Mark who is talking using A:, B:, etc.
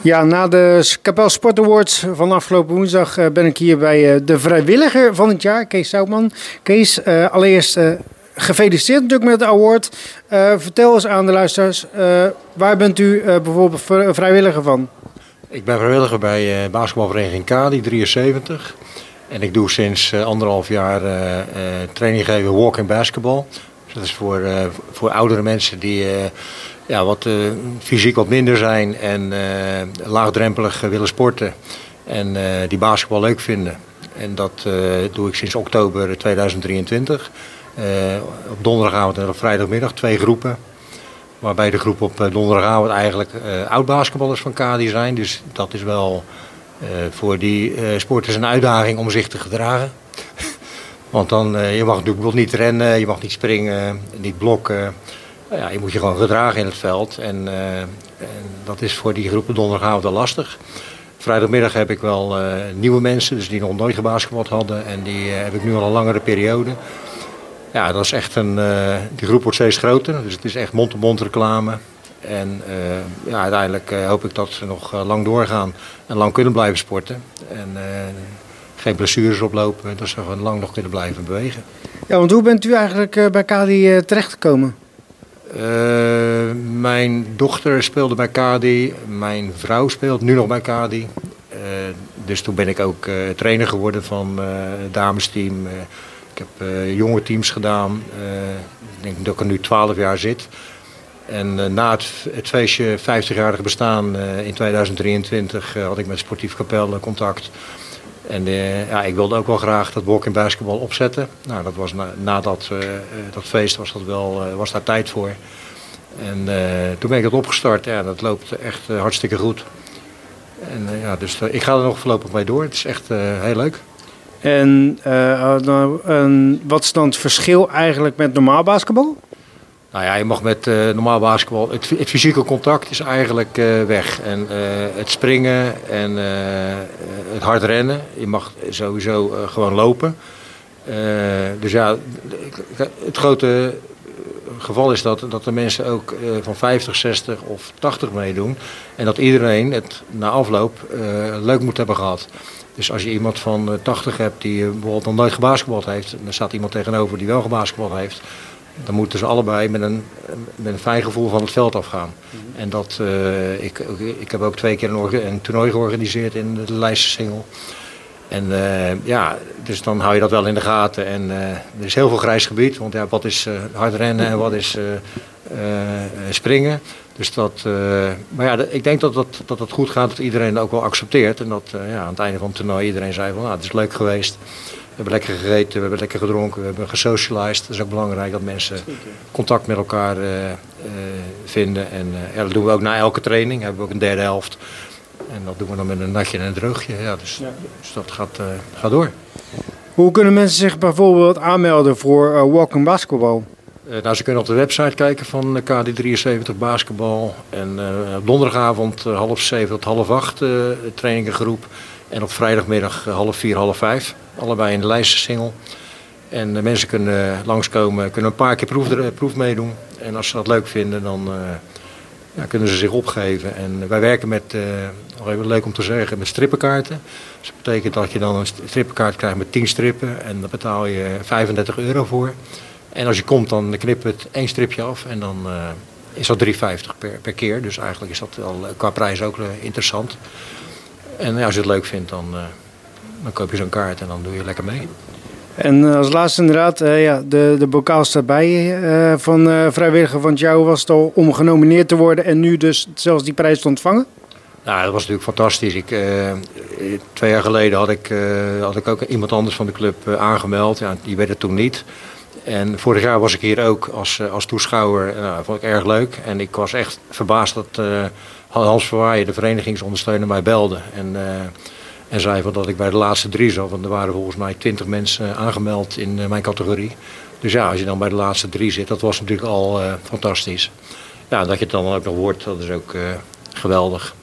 A: Ja, na de Kapel Sport Awards van afgelopen woensdag ben ik hier bij de vrijwilliger van het jaar, Kees Zoutman. Kees, allereerst gefeliciteerd natuurlijk met het award. Vertel eens aan de luisteraars, waar bent u bijvoorbeeld vrijwilliger van?
B: Ik ben vrijwilliger bij basketbalvereniging KADI 73. En ik doe sinds 1,5 jaar training geven walk in basketbal. Dus dat is voor oudere mensen die fysiek wat minder zijn en laagdrempelig willen sporten. En die basketbal leuk vinden. En dat doe ik sinds oktober 2023. Op donderdagavond en op vrijdagmiddag 2 groepen. Waarbij de groep op donderdagavond eigenlijk oud-basketballers van KADI zijn. Dus dat is wel voor die sporters een uitdaging om zich te gedragen. Want dan, je mag natuurlijk niet rennen, je mag niet springen, niet blokken. Ja, je moet je gewoon gedragen in het veld. En dat is voor die groepen donderdagavond wel lastig. Vrijdagmiddag heb ik wel nieuwe mensen, dus die nog nooit gebasketbald hadden. En die heb ik nu al een langere periode. Ja, dat is echt die groep wordt steeds groter, dus het is echt mond-to-mond reclame. En uiteindelijk hoop ik dat ze nog lang doorgaan en lang kunnen blijven sporten. En geen blessures oplopen, dat ze gewoon lang nog kunnen blijven bewegen.
A: Ja, want hoe bent u eigenlijk bij KADI terechtgekomen?
B: Mijn dochter speelde bij KADI, mijn vrouw speelt nu nog bij KADI. Dus toen ben ik ook trainer geworden van het damesteam. Ik heb jonge teams gedaan. Ik denk dat ik er nu 12 jaar zit. En na het feestje 50-jarige bestaan in 2023 had ik met Sportief Kapel contact. En ik wilde ook wel graag dat walk in basketbal opzetten. Nou, dat was na dat feest was daar tijd voor. En toen ben ik dat opgestart. Ja, dat loopt echt hartstikke goed. En dus ik ga er nog voorlopig mee door. Het is echt heel leuk.
A: En wat is dan het verschil eigenlijk met normaal basketbal?
B: Nou ja, je mag met normaal basketbal, het fysieke contact is eigenlijk weg. En het springen en het hard rennen, je mag sowieso gewoon lopen. Dus ja, het grote geval is dat de mensen ook van 50, 60 of 80 meedoen. En dat iedereen het na afloop leuk moet hebben gehad. Dus als je iemand van 80 hebt die bijvoorbeeld nog nooit gebasketbald heeft, en er staat iemand tegenover die wel gebasketbald heeft, dan moeten ze allebei met een fijn gevoel van het veld afgaan. En ik heb ook 2 keer een toernooi georganiseerd in de Leidse-Singel. En dus dan hou je dat wel in de gaten. En er is heel veel grijs gebied, want ja, wat is hard rennen en wat is springen. Dus maar ja, ik denk dat het goed gaat, dat iedereen dat ook wel accepteert. En dat aan het einde van het toernooi iedereen zei van, het is leuk geweest. We hebben lekker gegeten, we hebben lekker gedronken, we hebben gesocialized. Dat is ook belangrijk dat mensen contact met elkaar vinden. En dat doen we ook na elke training, hebben we ook een derde helft. En dat doen we dan met een natje en een droogje. Ja, dus dat gaat door.
A: Hoe kunnen mensen zich bijvoorbeeld aanmelden voor walk-in basketbal?
B: Ze kunnen op de website kijken van KADI 73 basketbal. En op donderdagavond 6:30 tot 7:30 trainingengroep. En op vrijdagmiddag 4:30, 5:30. Allebei in de Leidse-Singel. En de mensen kunnen langskomen, kunnen een paar keer proef meedoen. En als ze dat leuk vinden, dan kunnen ze zich opgeven. En wij werken met, nog even leuk om te zeggen, met strippenkaarten. Dus dat betekent dat je dan een strippenkaart krijgt met 10 strippen. En daar betaal je €35 voor. En als je komt, dan knippen we het 1 stripje af. En dan is dat €3,50 per keer. Dus eigenlijk is dat wel qua prijs ook interessant. En als je het leuk vindt, dan koop je zo'n kaart en dan doe je lekker mee.
A: En als laatste inderdaad, de bokaal staat bij je van vrijwilliger van het jaar. Hoe was het al om genomineerd te worden en nu dus zelfs die prijs te ontvangen?
B: Nou, dat was natuurlijk fantastisch. 2 jaar geleden had ik ook iemand anders van de club aangemeld. Ja, die werd het toen niet. En vorig jaar was ik hier ook als toeschouwer. Nou, dat vond ik erg leuk. En ik was echt verbaasd dat Hans Verwaaien, de verenigingsondersteuner, mij belde. En zei dat ik bij de laatste 3 zat. Want er waren volgens mij 20 mensen aangemeld in mijn categorie. Dus ja, als je dan bij de laatste 3 zit, dat was natuurlijk al fantastisch. Ja, dat je het dan ook nog hoort, dat is ook geweldig.